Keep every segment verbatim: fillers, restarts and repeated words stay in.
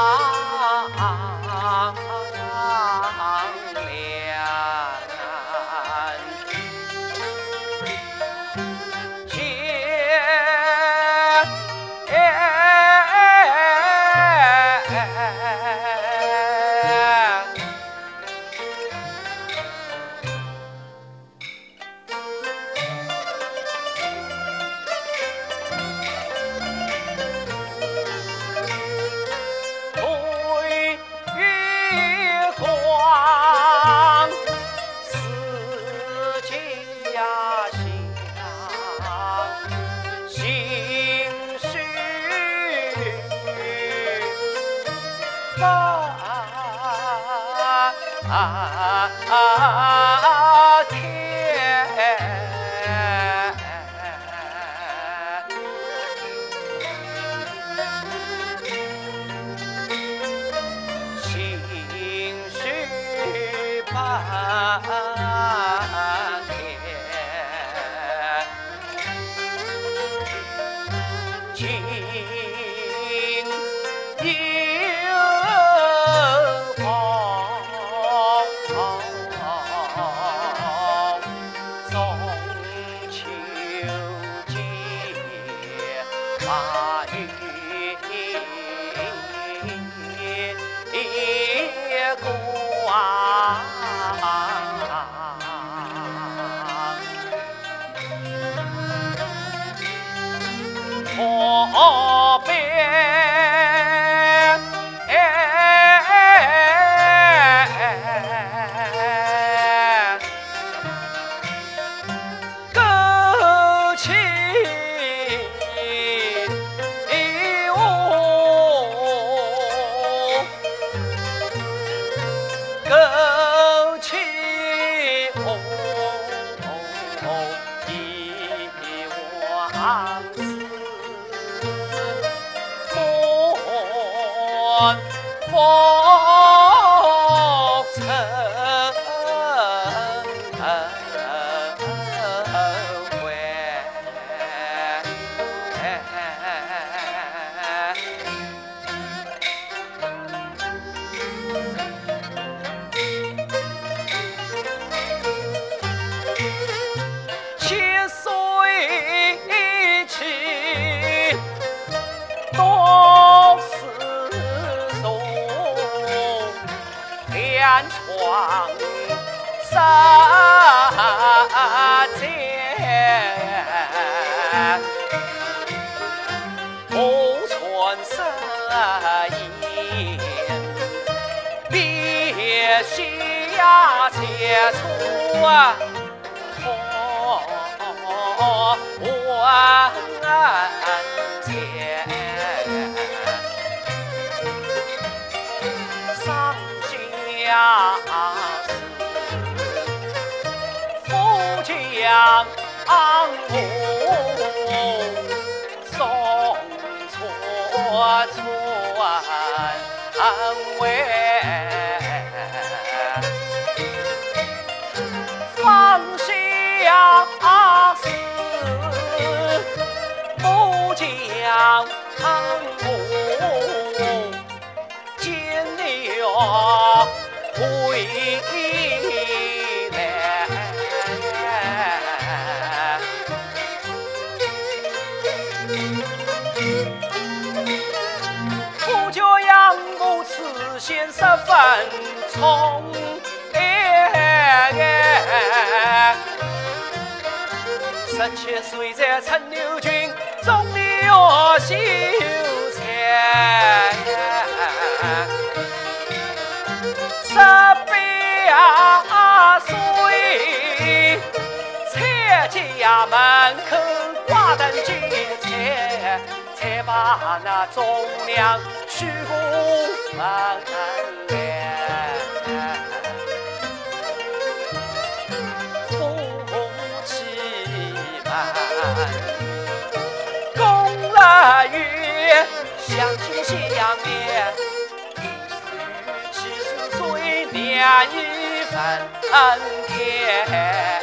河边歌起舞，歌起舞，忆往事。风尘回，千岁起多天窗杀剑，不存色言，别下且出万间。上家夫将母送错传位，放下事不将母见了回来，不教养母此先十分宠爱，十七岁在陈留军中了秀才，十八岁参家门口挂灯结彩，才把那忠良许过门来。夫妻们共乐月，相亲相恋，七十岁两一分天。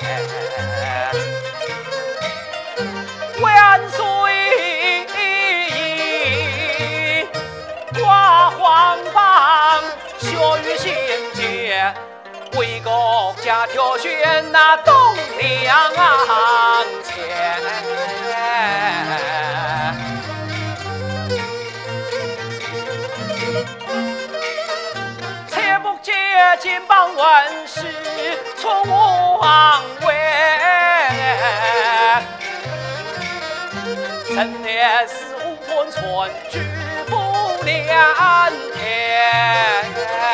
万岁！挂黄就选那东梁前。才不见金榜万事出王位，陈年是五魂传举不两天，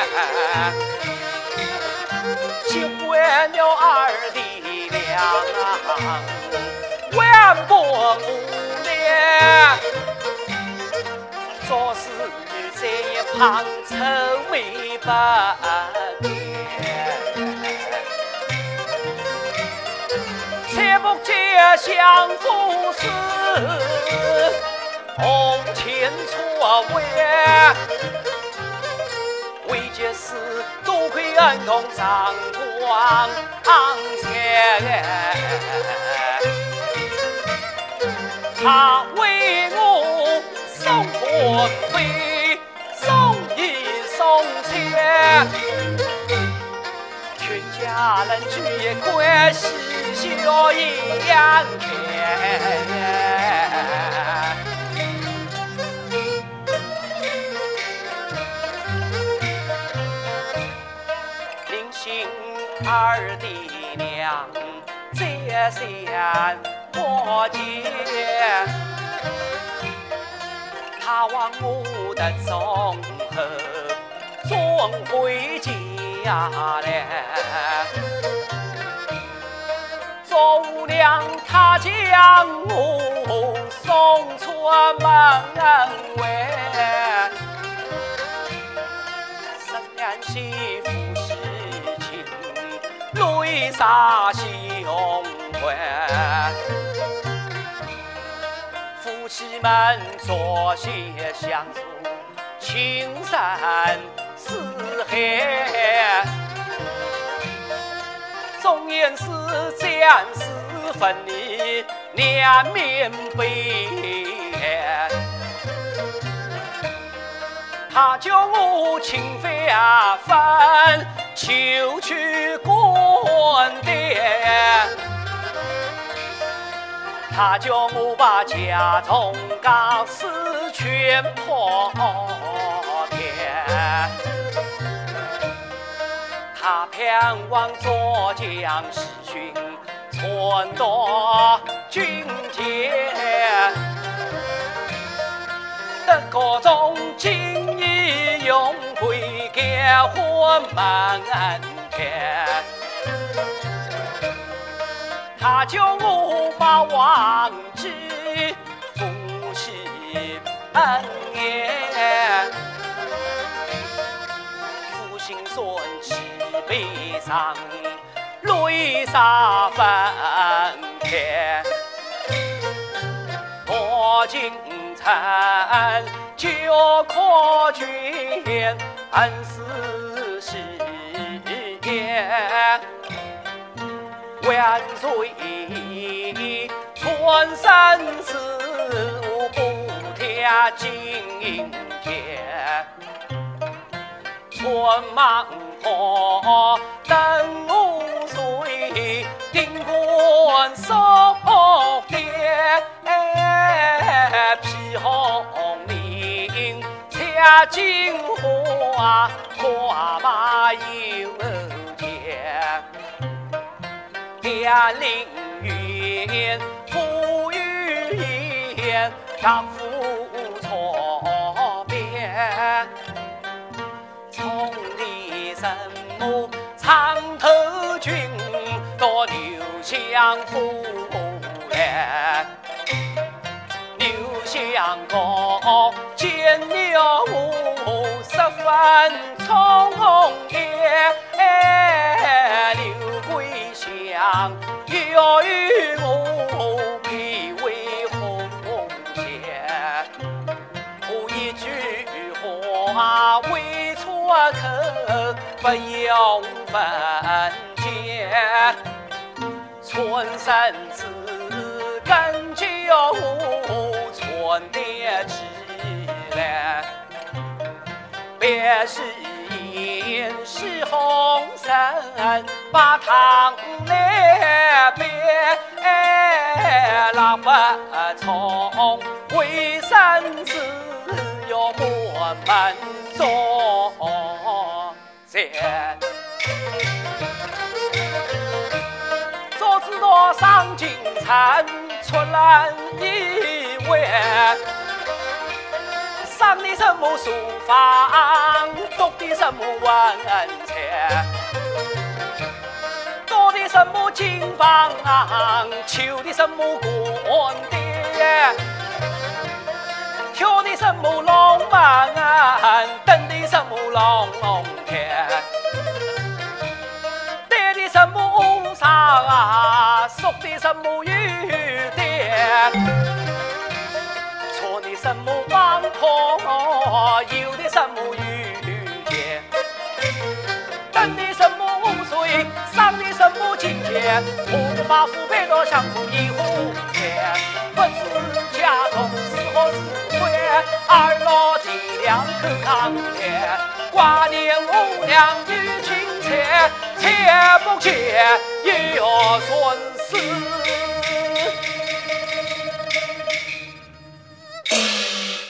结婚了二弟娘，万不无脸，做事在一旁愁眉不点，才不见相夫死，红前错位，为这事多亏恩同张光前，他为我送婚费，送衣送钱，全家人聚一块，喜笑颜开。临行二弟娘再三过节，他往我的中后送回家来，周娘她将我送出门外，生俺媳妇事情泪洒胸怀，夫妻们昨夜相处情深似海，纵言是将士分离两面悲哀，他叫我情非啊分，求去滚蛋，他叫我把家中家事全破天，他盼望左将士勋传到军前，德国中今已永归结婚门前，他叫我把忘记夫妻恩怨，父亲孙妻悲伤泪洒分开，我今晨就可决恩死誓言，万岁春生死无不贴金天，春忙破等无岁定冠守殿，披红绫插金花，跨马游天，天灵云浮于烟，丈夫错别，从里神母长头军到刘襄府来，刘襄公见了我十分宠爱，刘桂香要与我配为红线，我一句话未出口，不用分解，春生子更叫我传得起来，别是言是红绳把汤来别，老不从为生子要我们做先。早知道上京城出人意外，上的什么书房，读的什么文采，读的什么金榜，求的什么官爹，跳的什么龙门，登的什么龙天，戴的什么乌纱啊，梳的什么玉带，穿的什么王袍，有的什么玉鞋，登的什么污水，上的什么金钱，我不把父辈都相夫一户钱，不知家中是何是非，二老脊梁可扛天，挂念无量女情切，切不切有损失。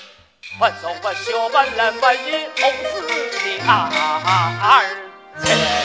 不忠不孝不仁不义，红子的儿臣。